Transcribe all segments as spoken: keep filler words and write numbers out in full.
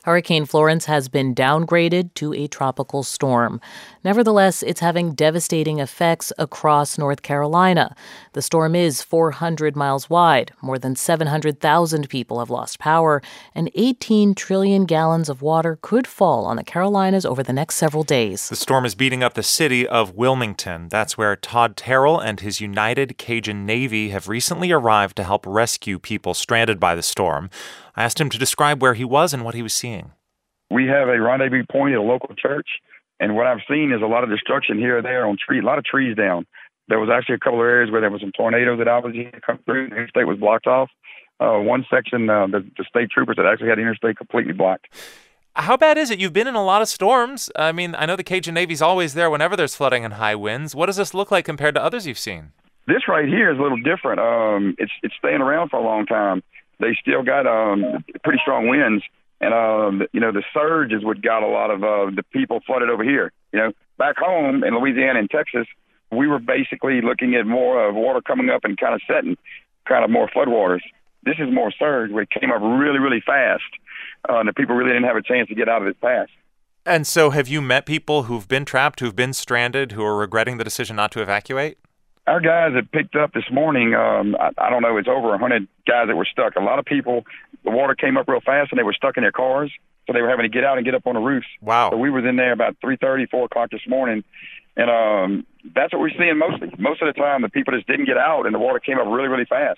Hurricane Florence has been downgraded to a tropical storm. Nevertheless, it's having devastating effects across North Carolina. The storm is four hundred miles wide. More than seven hundred thousand people have lost power, and eighteen trillion gallons of water could fall on the Carolinas over the next several days. The storm is beating up the city of Wilmington. That's where Todd Terrell and his United Cajun Navy have recently arrived to help rescue people stranded by the storm. I asked him to describe where he was and what he was seeing. We have a rendezvous point at a local church, and what I've seen is a lot of destruction here or there on trees, a lot of trees down. There was actually a couple of areas where there was some tornadoes that obviously come through. The interstate was blocked off. Uh, one section, uh, the, the state troopers had actually had the interstate completely blocked. How bad is it? You've been in a lot of storms. I mean, I know the Cajun Navy's always there whenever there's flooding and high winds. What does this look like compared to others you've seen? This right here is a little different. Um, it's it's staying around for a long time. They still got um, pretty strong winds. And, um, you know, the surge is what got a lot of uh, the people flooded over here. You know, back home in Louisiana and Texas, we were basically looking at more of water coming up and kind of setting, kind of more floodwaters. This is more surge where it came up really, really fast. Uh, and the people really didn't have a chance to get out of its path. And so have you met people who've been trapped, who've been stranded, who are regretting the decision not to evacuate? Our guys that picked up this morning, um, I, I don't know, it's over one hundred guys that were stuck. A lot of people, the water came up real fast and they were stuck in their cars, so they were having to get out and get up on the roofs. Wow. So we was in there about three thirty, four o'clock this morning, and um, that's what we're seeing mostly. Most of the time, the people just didn't get out and the water came up really, really fast.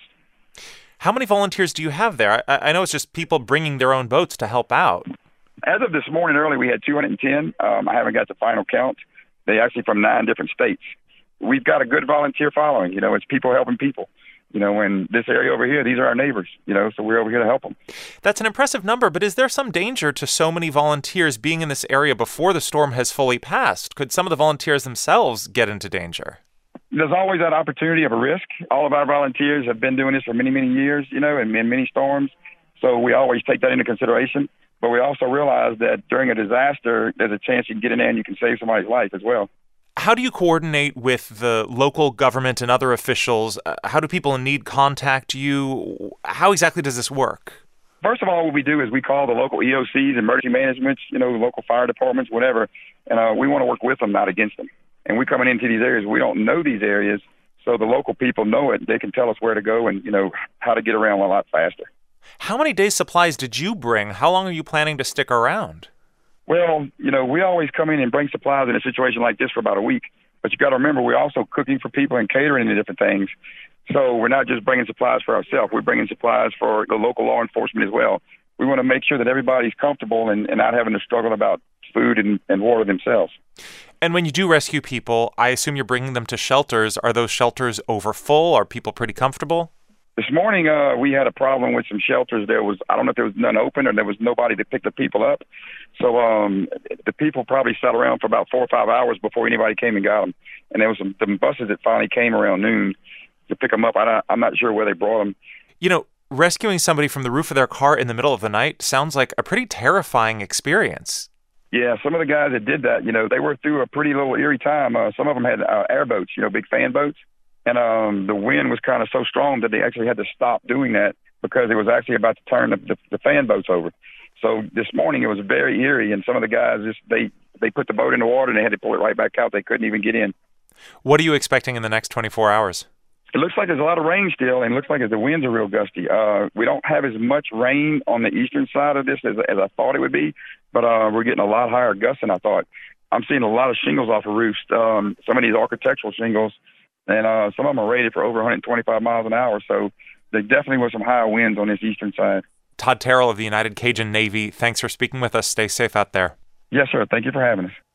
How many volunteers do you have there? I, I know it's just people bringing their own boats to help out. As of this morning early, we had two hundred ten. Um, I haven't got the final count. They actually from nine different states. We've got a good volunteer following. You know, it's people helping people. You know, in this area over here, these are our neighbors, you know, so we're over here to help them. That's an impressive number, but is there some danger to so many volunteers being in this area before the storm has fully passed? Could some of the volunteers themselves get into danger? There's always that opportunity of a risk. All of our volunteers have been doing this for many, many years, you know, and in many storms. So we always take that into consideration. But we also realize that during a disaster, there's a chance you can get in there and you can save somebody's life as well. How do you coordinate with the local government and other officials? Uh, how do people in need contact you? How exactly does this work? First of all, what we do is we call the local E O Cs, emergency management, you know, local fire departments, whatever, and uh, we want to work with them, not against them. And we're coming into these areas. We don't know these areas, so the local people know it. They can tell us where to go and, you know, how to get around a lot faster. How many days' supplies did you bring? How long are you planning to stick around? Well, you know, we always come in and bring supplies in a situation like this for about a week. But you got to remember, we're also cooking for people and catering to different things. So we're not just bringing supplies for ourselves. We're bringing supplies for the local law enforcement as well. We want to make sure that everybody's comfortable and, and not having to struggle about food and, and water themselves. And when you do rescue people, I assume you're bringing them to shelters. Are those shelters overfull? Are people pretty comfortable? This morning, uh, we had a problem with some shelters. There was, I don't know if there was none open or there was nobody to pick the people up. So um, the people probably sat around for about four or five hours before anybody came and got them. And there was some, some buses that finally came around noon to pick them up. I, I'm not sure where they brought them. You know, rescuing somebody from the roof of their car in the middle of the night sounds like a pretty terrifying experience. Yeah, some of the guys that did that, you know, they were through a pretty little eerie time. Uh, some of them had uh, airboats, you know, big fan boats. And um, the wind was kind of so strong that they actually had to stop doing that because it was actually about to turn the, the, the fan boats over. So this morning it was very eerie, and some of the guys, just they, they put the boat in the water and they had to pull it right back out. They couldn't even get in. What are you expecting in the next twenty-four hours? It looks like there's a lot of rain still, and it looks like the winds are real gusty. Uh, we don't have as much rain on the eastern side of this as, as I thought it would be, but uh, we're getting a lot higher gusts than I thought. I'm seeing a lot of shingles off of roofs, um, some of these architectural shingles. And uh, some of them are rated for over one hundred twenty-five miles an hour. So there definitely were some higher winds on this eastern side. Todd Terrell of the United Cajun Navy, thanks for speaking with us. Stay safe out there. Yes, sir. Thank you for having us.